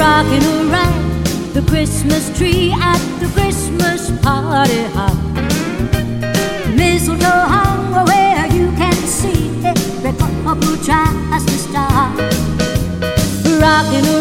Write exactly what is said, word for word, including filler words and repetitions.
rocking around the Christmas tree at the Christmas party hop. Mistletoe hung where you can see every couple tries to stop. Rocking